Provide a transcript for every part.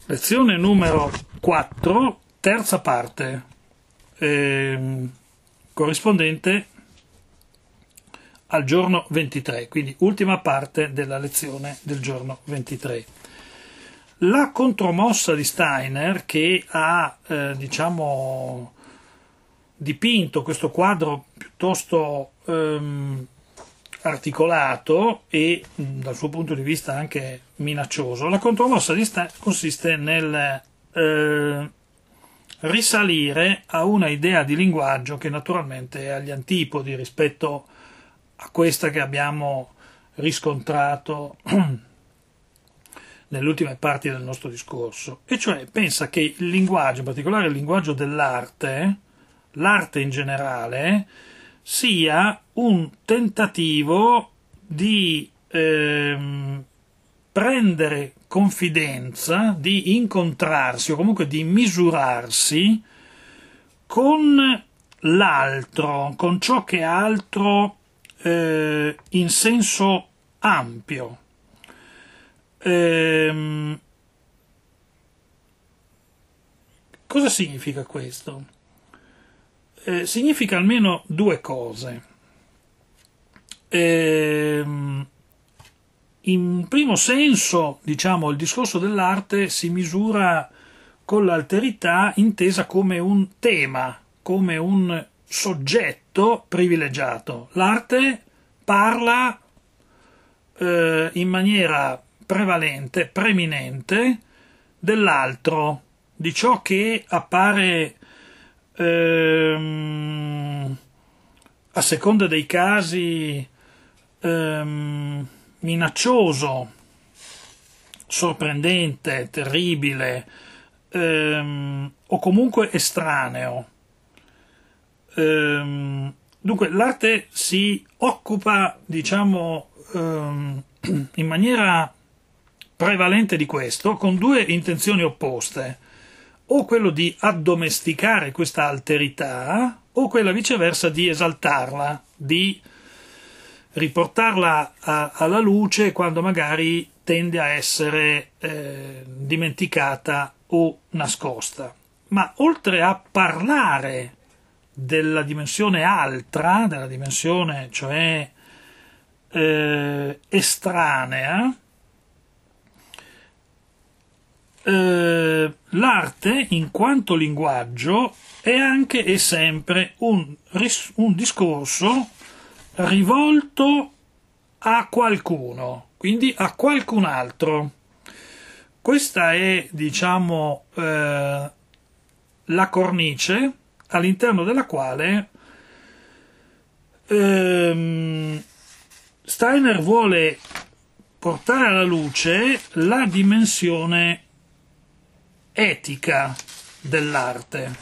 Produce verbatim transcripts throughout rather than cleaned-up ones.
Lezione numero quattro, terza parte, eh, corrispondente al giorno ventitré, quindi ultima parte della lezione del giorno ventitré. La contromossa di Steiner, che ha eh, diciamo dipinto questo quadro piuttosto ehm, articolato e dal suo punto di vista anche minaccioso, la contromossa di Steiner consiste nel eh, risalire a una idea di linguaggio che naturalmente è agli antipodi rispetto a questa che abbiamo riscontrato nelle ultime parti del nostro discorso, e cioè pensa che il linguaggio, in particolare il linguaggio dell'arte, l'arte in generale, sia un tentativo di ehm, prendere confidenza, di incontrarsi o comunque di misurarsi con l'altro, con ciò che è altro eh, in senso ampio. Ehm, cosa significa questo? Eh, significa almeno due cose. Ehm, in primo senso, diciamo, il discorso dell'arte si misura con l'alterità intesa come un tema, come un soggetto privilegiato. L'arte parla eh, in maniera prevalente, preminente dell'altro, di ciò che appare ehm, a seconda dei casi ehm, minaccioso, sorprendente, terribile ehm, o comunque estraneo. Ehm, dunque l'arte si occupa, diciamo, ehm, in maniera prevalente di questo, con due intenzioni opposte, o quello di addomesticare questa alterità, o quella viceversa di esaltarla, di riportarla a, alla luce quando magari tende a essere eh, dimenticata o nascosta. Ma oltre a parlare della dimensione altra, della dimensione cioè eh, estranea, eh, l'arte in quanto linguaggio è anche e sempre un, un discorso rivolto a qualcuno, quindi a qualcun altro. Questa è, diciamo, eh, la cornice all'interno della quale ehm, Steiner vuole portare alla luce la dimensione etica dell'arte.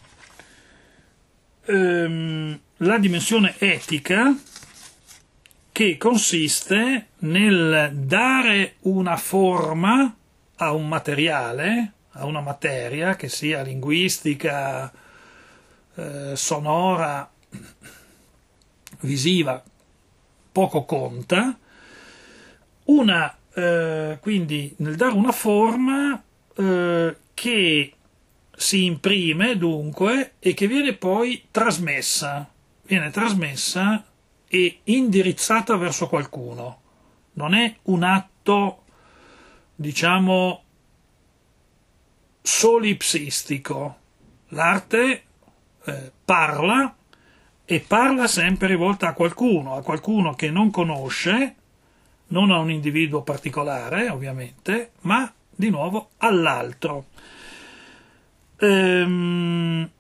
Ehm, la dimensione etica che consiste nel dare una forma a un materiale, a una materia, che sia linguistica, eh, sonora, visiva, poco conta, una, eh, quindi nel dare una forma eh, che si imprime dunque e che viene poi trasmessa, viene trasmessa e indirizzata verso qualcuno. Non è un atto, diciamo, solipsistico. L'arte eh, parla e parla sempre rivolta a qualcuno, a qualcuno che non conosce, non a un individuo particolare, ovviamente, ma di nuovo all'altro. Ehm,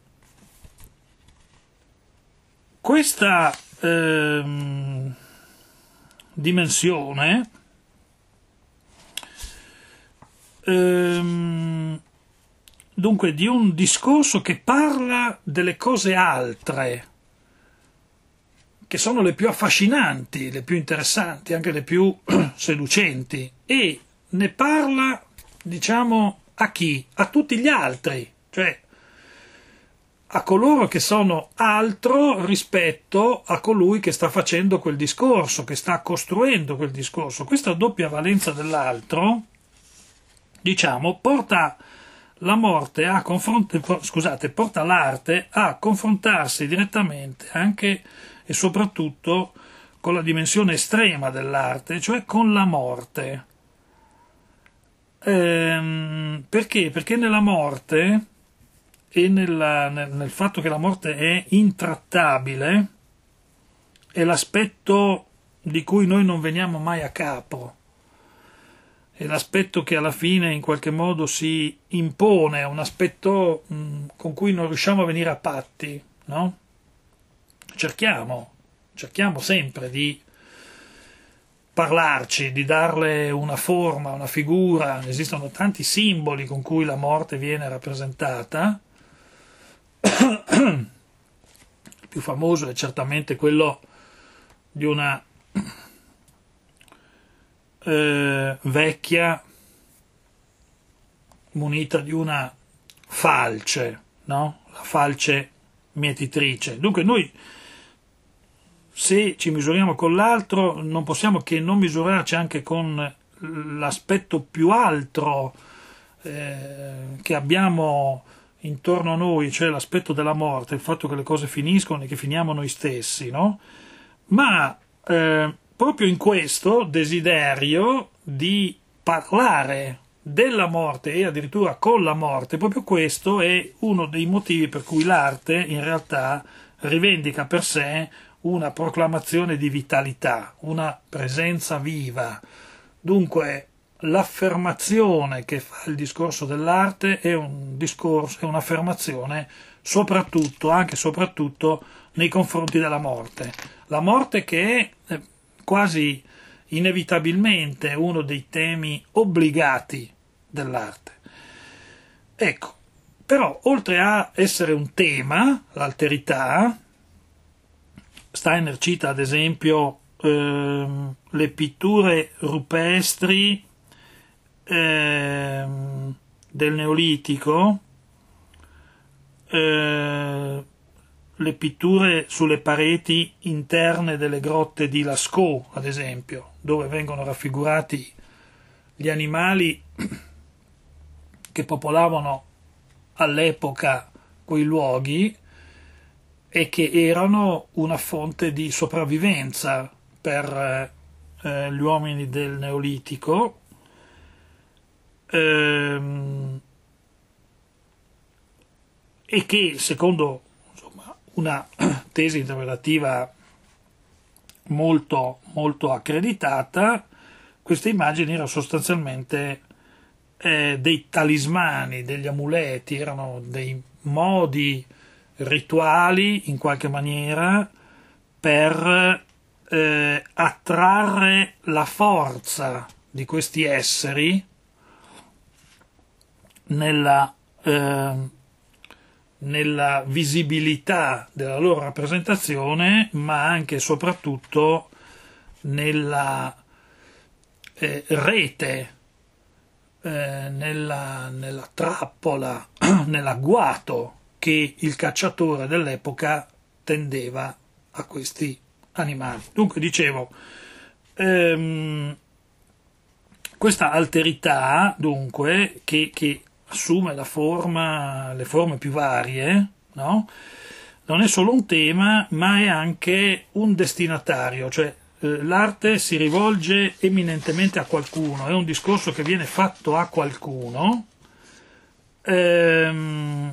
questa ehm, dimensione ehm, dunque di un discorso che parla delle cose altre, che sono le più affascinanti, le più interessanti, anche le più seducenti, e ne parla, diciamo, a chi? A tutti gli altri, cioè a coloro che sono altro rispetto a colui che sta facendo quel discorso, che sta costruendo quel discorso. Questa doppia valenza dell'altro diciamo, porta la morte a confront- scusate, porta l'arte a confrontarsi direttamente anche e soprattutto con la dimensione estrema dell'arte, cioè con la morte. Ehm, perché? Perché nella morte e nella, nel, nel fatto che la morte è intrattabile è l'aspetto di cui noi non veniamo mai a capo, è l'aspetto che alla fine in qualche modo si impone, è un aspetto mh, con cui non riusciamo a venire a patti, no? Cerchiamo, cerchiamo sempre di parlarci, di darle una forma, una figura. Esistono tanti simboli con cui la morte viene rappresentata. Il più famoso è certamente quello di una eh, vecchia munita di una falce, no? La falce mietitrice. Dunque noi, se ci misuriamo con l'altro, non possiamo che non misurarci anche con l'aspetto più altro eh, che abbiamo intorno a noi, cioè l'aspetto della morte, il fatto che le cose finiscono e che finiamo noi stessi, no? Ma eh, proprio in questo desiderio di parlare della morte e addirittura con la morte, proprio questo è uno dei motivi per cui l'arte in realtà rivendica per sé una proclamazione di vitalità, una presenza viva. Dunque l'affermazione che fa il discorso dell'arte è un discorso, è un'affermazione soprattutto, anche e soprattutto nei confronti della morte. La morte che è quasi inevitabilmente uno dei temi obbligati dell'arte. Ecco, però oltre a essere un tema, l'alterità, Steiner cita ad esempio ehm, le pitture rupestri ehm, del Neolitico, eh, le pitture sulle pareti interne delle grotte di Lascaux, ad esempio, dove vengono raffigurati gli animali che popolavano all'epoca quei luoghi e che erano una fonte di sopravvivenza per eh, gli uomini del Neolitico. Ehm, e che secondo insomma, una tesi interpretativa molto, molto accreditata, queste immagini erano sostanzialmente eh, dei talismani, degli amuleti, erano dei modi rituali in qualche maniera per eh, attrarre la forza di questi esseri nella, eh, nella visibilità della loro rappresentazione, ma anche e soprattutto nella eh, rete, eh, nella, nella trappola, nell'agguato che il cacciatore dell'epoca tendeva a questi animali. Dunque dicevo, ehm, questa alterità dunque che, che assume la forma, le forme più varie, no? Non è solo un tema, ma è anche un destinatario, cioè eh, l'arte si rivolge eminentemente a qualcuno, è un discorso che viene fatto a qualcuno, ehm,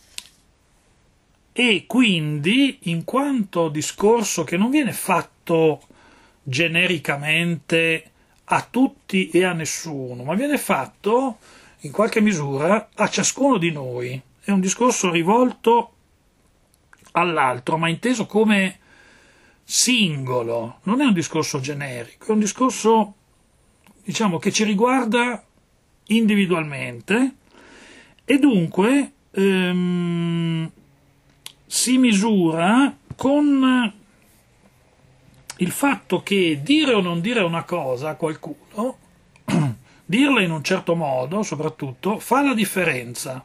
e quindi in quanto discorso che non viene fatto genericamente a tutti e a nessuno, ma viene fatto in qualche misura a ciascuno di noi, è un discorso rivolto all'altro, ma inteso come singolo, non è un discorso generico, è un discorso, diciamo, che ci riguarda individualmente e dunque ehm, si misura con il fatto che dire o non dire una cosa a qualcuno, dirla in un certo modo soprattutto, fa la differenza.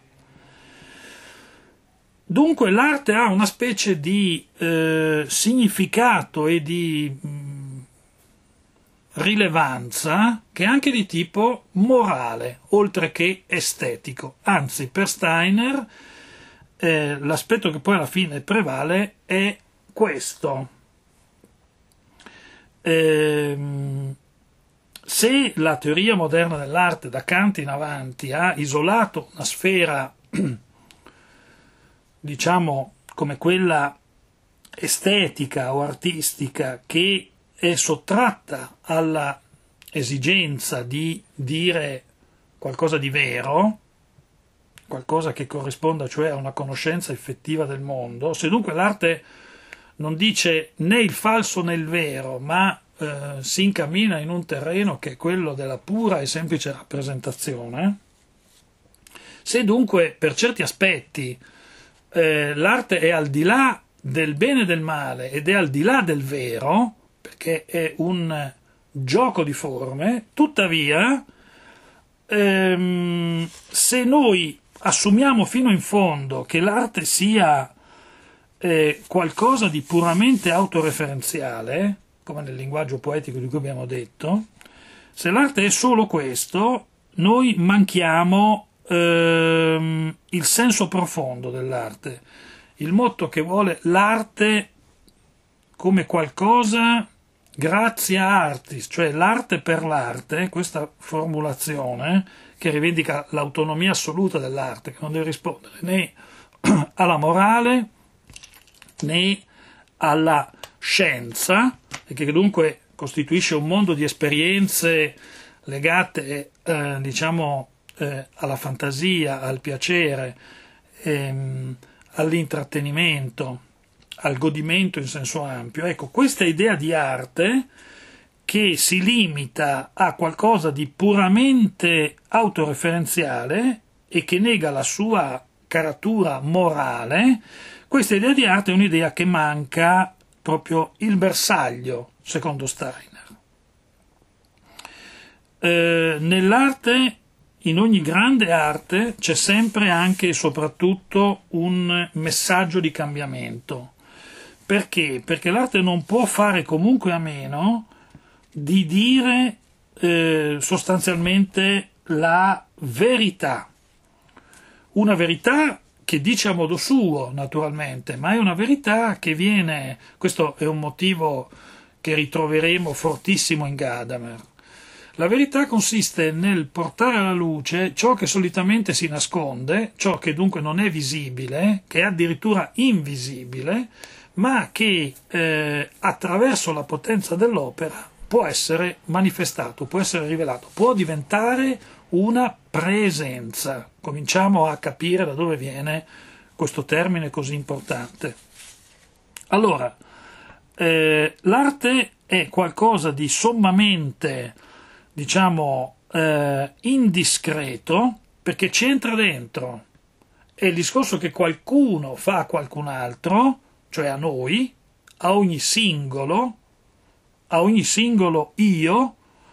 Dunque l'arte ha una specie di eh, significato e di mh, rilevanza che è anche di tipo morale, oltre che estetico. Anzi, per Steiner eh, l'aspetto che poi alla fine prevale è questo. Ehm, se la teoria moderna dell'arte da Kant in avanti ha isolato una sfera, diciamo, come quella estetica o artistica, che è sottratta alla esigenza di dire qualcosa di vero, qualcosa che corrisponda cioè a una conoscenza effettiva del mondo, se dunque l'arte non dice né il falso né il vero, ma eh, si incammina in un terreno che è quello della pura e semplice rappresentazione, se dunque per certi aspetti eh, l'arte è al di là del bene e del male ed è al di là del vero, perché è un gioco di forme, tuttavia ehm, se noi assumiamo fino in fondo che l'arte sia eh, qualcosa di puramente autoreferenziale, come nel linguaggio poetico di cui abbiamo detto, se l'arte è solo questo, noi manchiamo ehm, il senso profondo dell'arte, il motto che vuole l'arte come qualcosa grazie a artis, cioè l'arte per l'arte, questa formulazione che rivendica l'autonomia assoluta dell'arte, che non deve rispondere né alla morale né alla scienza, e che dunque costituisce un mondo di esperienze legate eh, diciamo eh, alla fantasia, al piacere, ehm, all'intrattenimento, al godimento in senso ampio. Ecco, questa idea di arte che si limita a qualcosa di puramente autoreferenziale e che nega la sua caratura morale, questa idea di arte è un'idea che manca proprio il bersaglio, secondo Steiner. Eh, nell'arte, in ogni grande arte, c'è sempre anche e soprattutto un messaggio di cambiamento. Perché? Perché l'arte non può fare comunque a meno di dire eh, sostanzialmente la verità. Una verità che dice a modo suo, naturalmente, ma è una verità che viene, questo è un motivo che ritroveremo fortissimo in Gadamer. La verità consiste nel portare alla luce ciò che solitamente si nasconde, ciò che dunque non è visibile, che è addirittura invisibile, ma che eh, attraverso la potenza dell'opera può essere manifestato, può essere rivelato, può diventare una presenza. Cominciamo a capire da dove viene questo termine così importante. Allora, eh, l'arte è qualcosa di sommamente, diciamo, eh, indiscreto, perché ci entra dentro. È il discorso che qualcuno fa a qualcun altro, cioè a noi, a ogni singolo, a ogni singolo io,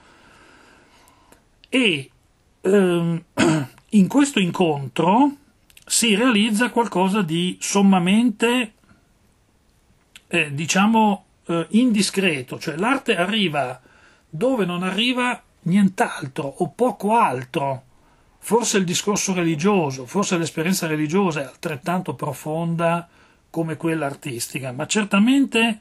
e ehm, in questo incontro si realizza qualcosa di sommamente, eh, diciamo, eh, indiscreto, cioè l'arte arriva dove non arriva nient'altro o poco altro. Forse il discorso religioso, forse l'esperienza religiosa è altrettanto profonda come quella artistica, ma certamente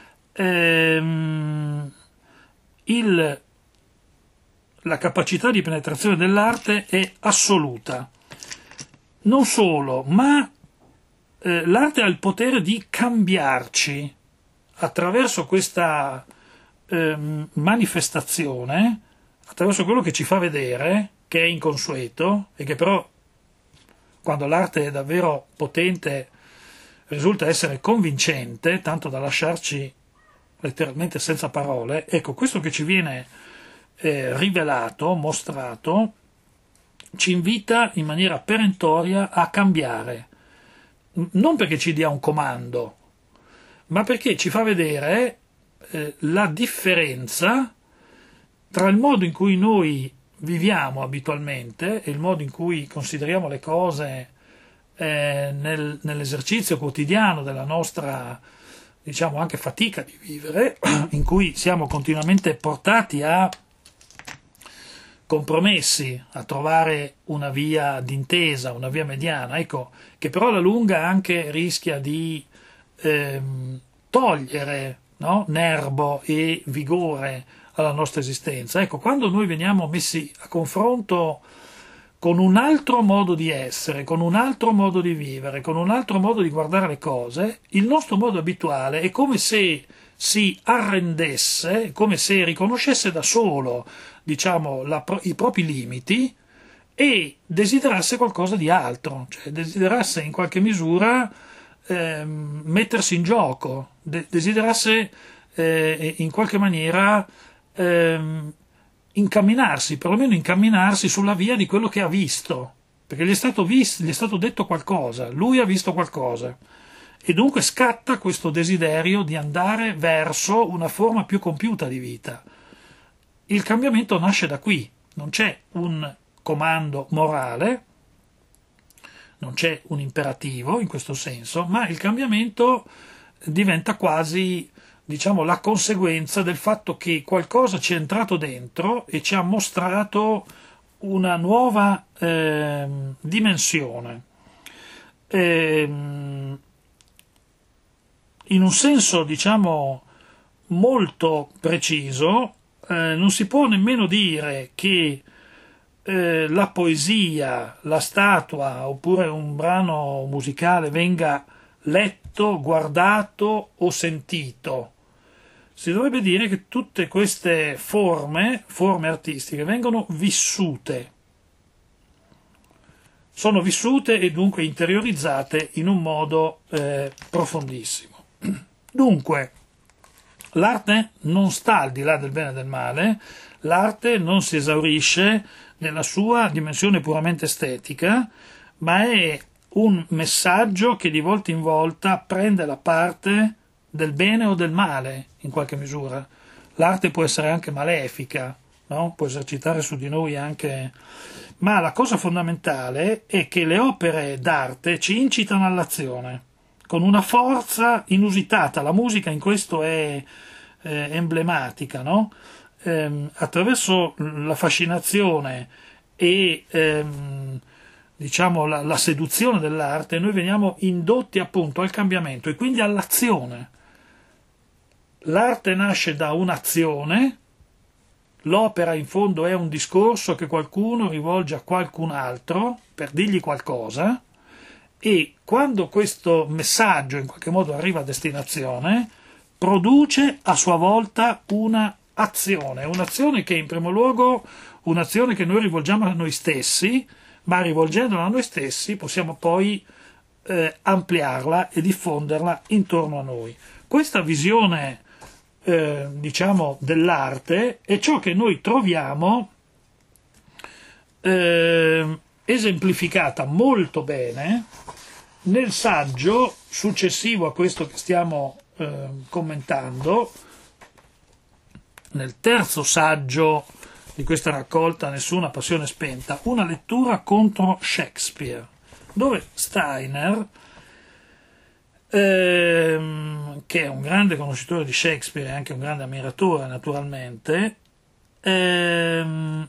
ehm, il, la capacità di penetrazione dell'arte è assoluta. Non solo, ma eh, l'arte ha il potere di cambiarci attraverso questa eh, manifestazione, attraverso quello che ci fa vedere, che è inconsueto e che però, quando l'arte è davvero potente, risulta essere convincente, tanto da lasciarci letteralmente senza parole. Ecco, questo che ci viene eh, rivelato, mostrato, ci invita in maniera perentoria a cambiare, non perché ci dia un comando, ma perché ci fa vedere eh, la differenza tra il modo in cui noi viviamo abitualmente e il modo in cui consideriamo le cose eh, nel, nell'esercizio quotidiano della nostra diciamo anche fatica di vivere, in cui siamo continuamente portati a compromessi, a trovare una via d'intesa, una via mediana, ecco, che però alla lunga anche rischia di ehm, togliere, no, nerbo e vigore alla nostra esistenza. Ecco, quando noi veniamo messi a confronto con un altro modo di essere, con un altro modo di vivere, con un altro modo di guardare le cose, il nostro modo abituale è come se si arrendesse, come se riconoscesse da solo, diciamo, la, i propri limiti e desiderasse qualcosa di altro, cioè desiderasse in qualche misura eh, mettersi in gioco, de- desiderasse eh, in qualche maniera eh, incamminarsi, perlomeno incamminarsi sulla via di quello che ha visto, perché gli è stato visto, gli è stato detto qualcosa, lui ha visto qualcosa. E dunque scatta questo desiderio di andare verso una forma più compiuta di vita. Il cambiamento nasce da qui, non c'è un comando morale, non c'è un imperativo in questo senso, ma il cambiamento diventa quasi, diciamo, la conseguenza del fatto che qualcosa ci è entrato dentro e ci ha mostrato una nuova eh, dimensione. Ehm, in un senso, diciamo, molto preciso, eh, non si può nemmeno dire che eh, la poesia, la statua oppure un brano musicale venga letto, guardato o sentito. Si dovrebbe dire che tutte queste forme, forme artistiche, vengono vissute. Sono vissute e dunque interiorizzate in un modo eh, profondissimo. Dunque, l'arte non sta al di là del bene e del male, l'arte non si esaurisce nella sua dimensione puramente estetica, ma è un messaggio che di volta in volta prende la parte del bene o del male, in qualche misura. L'arte può essere anche malefica, no? Può esercitare su di noi anche... Ma la cosa fondamentale è che le opere d'arte ci incitano all'azione, con una forza inusitata. La musica in questo è eh, emblematica, no? Ehm, attraverso la fascinazione e ehm, diciamo la, la seduzione dell'arte noi veniamo indotti appunto al cambiamento e quindi all'azione. L'arte nasce da un'azione, l'opera in fondo è un discorso che qualcuno rivolge a qualcun altro per dirgli qualcosa, e quando questo messaggio in qualche modo arriva a destinazione produce a sua volta una azione, un'azione che è in primo luogo un'azione che noi rivolgiamo a noi stessi, ma rivolgendola a noi stessi possiamo poi eh, ampliarla e diffonderla intorno a noi. Questa visione eh, diciamo dell'arte è ciò che noi troviamo eh, esemplificata molto bene nel saggio successivo a questo che stiamo eh, commentando, nel terzo saggio di questa raccolta Nessuna passione spenta, una lettura contro Shakespeare, dove Steiner, ehm, che è un grande conoscitore di Shakespeare e anche un grande ammiratore naturalmente, ehm,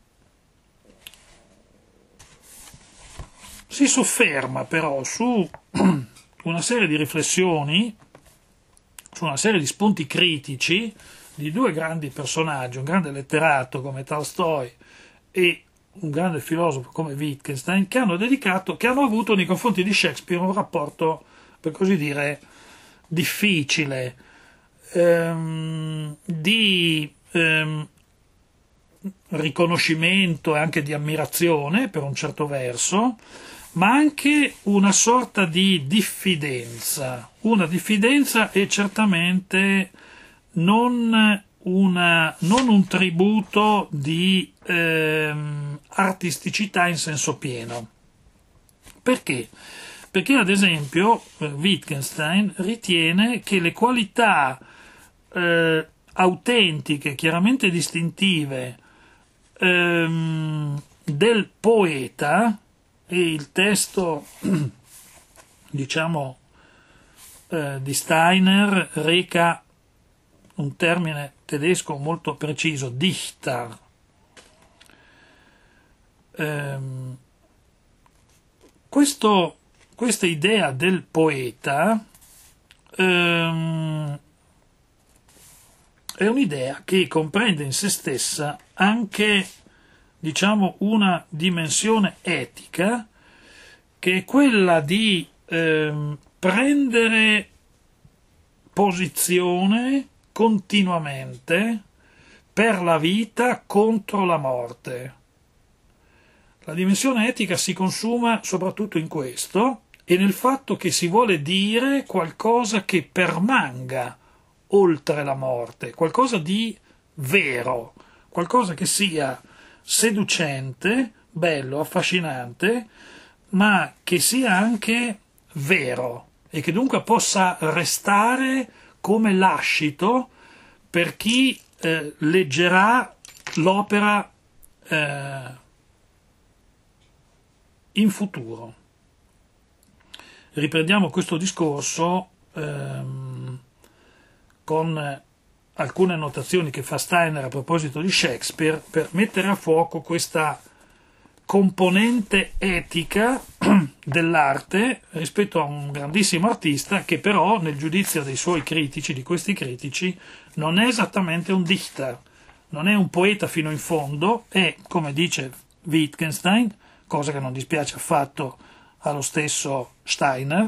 si sofferma però su una serie di riflessioni, su una serie di spunti critici di due grandi personaggi, un grande letterato come Tolstoi e un grande filosofo come Wittgenstein, che hanno dedicato, che hanno avuto nei confronti di Shakespeare un rapporto, per così dire, difficile, ehm, di ehm, riconoscimento e anche di ammirazione per un certo verso, ma anche una sorta di diffidenza, una diffidenza e certamente non, una, non un tributo di ehm, artisticità in senso pieno. Perché? Perché ad esempio Wittgenstein ritiene che le qualità eh, autentiche, chiaramente distintive ehm, del poeta, e il testo diciamo eh, di Steiner reca un termine tedesco molto preciso, Dichter. Ehm, questo, questa idea del poeta ehm, è un'idea che comprende in se stessa anche, diciamo, una dimensione etica, che è quella di ehm, prendere posizione continuamente per la vita contro la morte. La dimensione etica si consuma soprattutto in questo e nel fatto che si vuole dire qualcosa che permanga oltre la morte, qualcosa di vero, qualcosa che sia seducente, bello, affascinante, ma che sia anche vero e che dunque possa restare come lascito per chi eh, leggerà l'opera eh, in futuro. Riprendiamo questo discorso ehm, con alcune annotazioni che fa Steiner a proposito di Shakespeare per mettere a fuoco questa componente etica dell'arte rispetto a un grandissimo artista che però nel giudizio dei suoi critici, di questi critici, non è esattamente un dichter, non è un poeta fino in fondo, è, come dice Wittgenstein, cosa che non dispiace affatto allo stesso Steiner,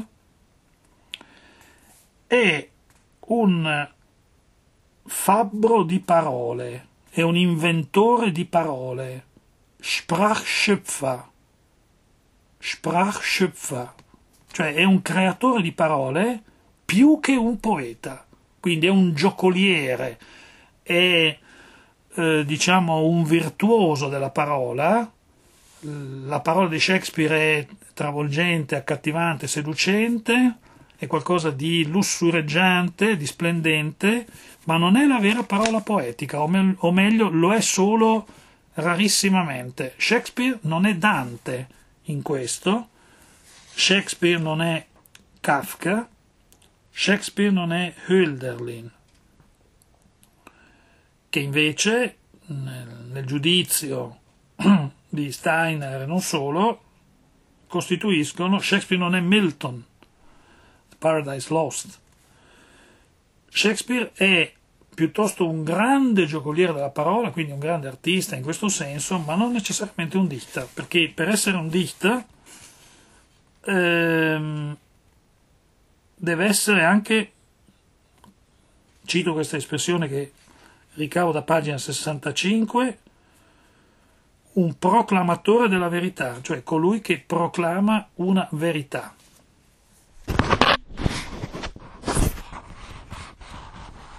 è un fabbro di parole, è un inventore di parole, Sprachschöpfer, Sprachschöpfer, cioè è un creatore di parole più che un poeta, quindi è un giocoliere, è eh, diciamo un virtuoso della parola. La parola di Shakespeare è travolgente, accattivante, seducente, è qualcosa di lussureggiante, di splendente, ma non è la vera parola poetica, o, me- o meglio, lo è solo rarissimamente. Shakespeare non è Dante in questo, Shakespeare non è Kafka, Shakespeare non è Hölderlin, che invece nel, nel giudizio di Steiner e non solo costituiscono. Shakespeare non è Milton, Paradise Lost. Shakespeare è piuttosto un grande giocoliere della parola, quindi un grande artista in questo senso, ma non necessariamente un dichter, perché per essere un dichter ehm, deve essere anche, cito questa espressione che ricavo da pagina sessantacinque, un proclamatore della verità, cioè colui che proclama una verità.